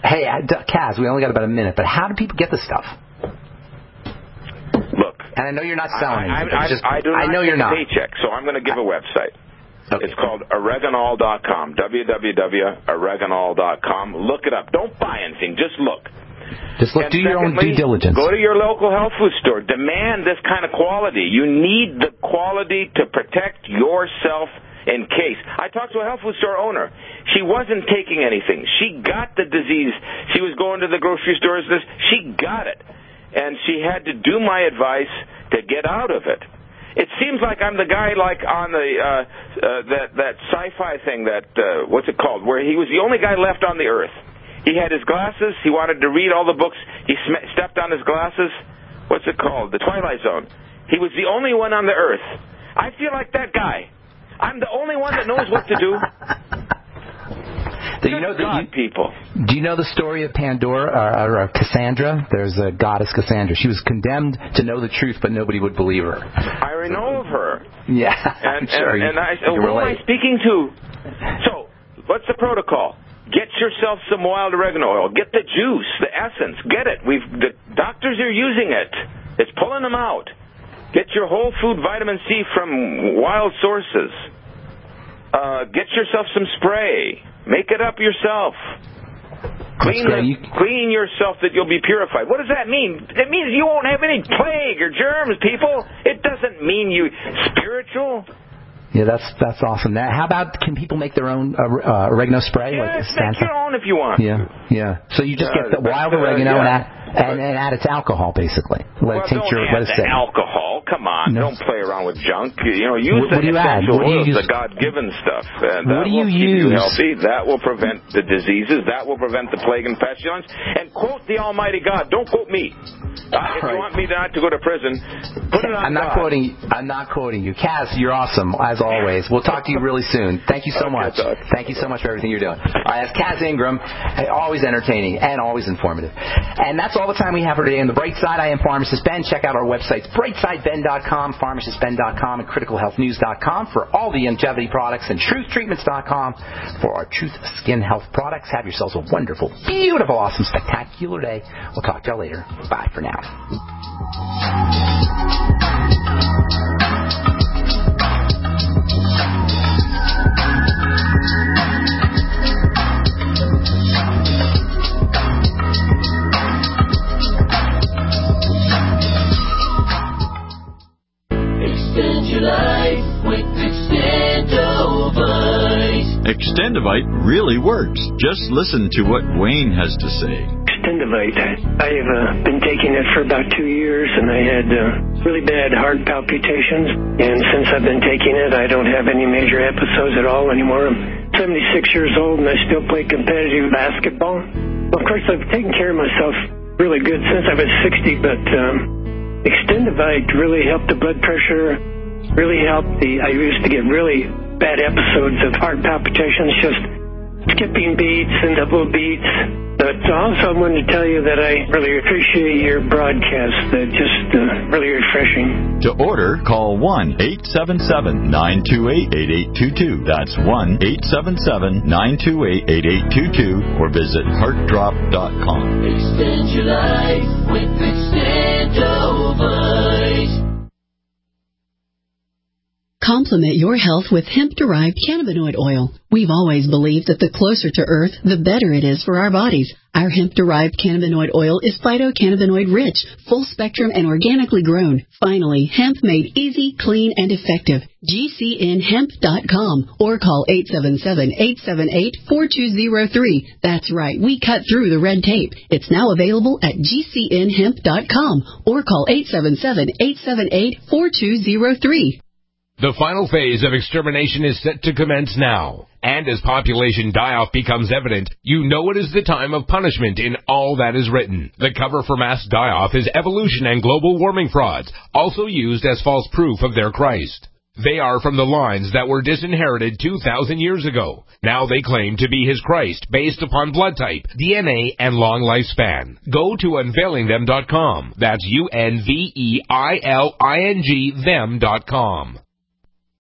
Hey, Kaz, we only got about a minute, but how do people get this stuff? Look. And I know you're not selling anything. I know you're not. Paycheck, so I'm going to give a website. Okay. It's called Oregonol.com, www.oregonol.com. Look it up. Don't buy anything. Just look. Just look. Do your own due diligence. Go to your local health food store. Demand this kind of quality. You need the quality to protect yourself in case. I talked to a health food store owner. She wasn't taking anything. She got the disease. She was going to the grocery stores. She got it. And she had to do my advice to get out of it. It seems like I'm the guy like on the that sci-fi thing that what's it called, where he was the only guy left on the earth. He had his glasses. He wanted to read all the books. He stepped on his glasses. What's it called? The Twilight Zone. He was the only one on the earth. I feel like that guy. I'm the only one that knows what to do. Do you know people? Do you know the story of Pandora or Cassandra? There's a goddess Cassandra. She was condemned to know the truth, but nobody would believe her. I already know of her. Yeah, and I said, who am I speaking to? So, what's the protocol? Get yourself some wild oregano oil. Get the juice, the essence. Get it. The doctors are using it. It's pulling them out. Get your whole food vitamin C from wild sources. Get yourself some spray. Make it up yourself. Clean yourself that you'll be purified. What does that mean? It means you won't have any plague or germs, people. It doesn't mean you spiritual. Yeah, that's awesome. Now, how about, can people make their own oregano spray? Yes, make your own if you want. Yeah. So you just get the wild oregano and add it to alcohol, basically. Let it sit. Alcohol. Come on, don't play around with junk. Use what do you add? What do you use? The God-given stuff. And what do you use? Keep you healthy. That will prevent the diseases. That will prevent the plague and pestilence. And quote the Almighty God. Don't quote me. If you want me not to go to prison, put it on God. I'm not quoting you. Kaz, you're awesome, as always. We'll talk to you really soon. Thank you so much. Thank you so much for everything you're doing. That's Kaz Ingram. Always entertaining and always informative. And that's all the time we have for today. On the Bright Side, I am Pharmacist Ben. Check out our websites, brightsideben.com, pharmacistben.com, and criticalhealthnews.com for all the longevity products, and truthtreatments.com for our Truth Skin Health products. Have yourselves a wonderful, beautiful, awesome, spectacular day. We'll talk to y'all later. Bye for now. Extend your life with Extendovite. Extendovite really works. Just listen to what Wayne has to say. Extendovite. I have been taking it for about 2 years, and I had really bad heart palpitations. And since I've been taking it, I don't have any major episodes at all anymore. I'm 76 years old, and I still play competitive basketball. Well, of course, I've taken care of myself really good since I was 60, but Extendovite really helped the blood pressure, really helped I used to get really bad episodes of heart palpitations, just skipping beats and double beats. But also I wanted to tell you that I really appreciate your broadcast. Just really refreshing. To order, call 1-877-928-8822. That's 1-877-928-8822 or visit heartdrop.com. Extend your life with Extendovite. Complement your health with hemp-derived cannabinoid oil. We've always believed that the closer to Earth, the better it is for our bodies. Our hemp-derived cannabinoid oil is phytocannabinoid-rich, full-spectrum, and organically grown. Finally, hemp made easy, clean, and effective. GCNhemp.com or call 877-878-4203. That's right, we cut through the red tape. It's now available at GCNhemp.com or call 877-878-4203. The final phase of extermination is set to commence now. And as population die-off becomes evident, you know it is the time of punishment in all that is written. The cover for mass die-off is evolution and global warming frauds, also used as false proof of their Christ. They are from the lines that were disinherited 2,000 years ago. Now they claim to be his Christ based upon blood type, DNA, and long lifespan. Go to unveilingthem.com. That's UNVEILING them.com.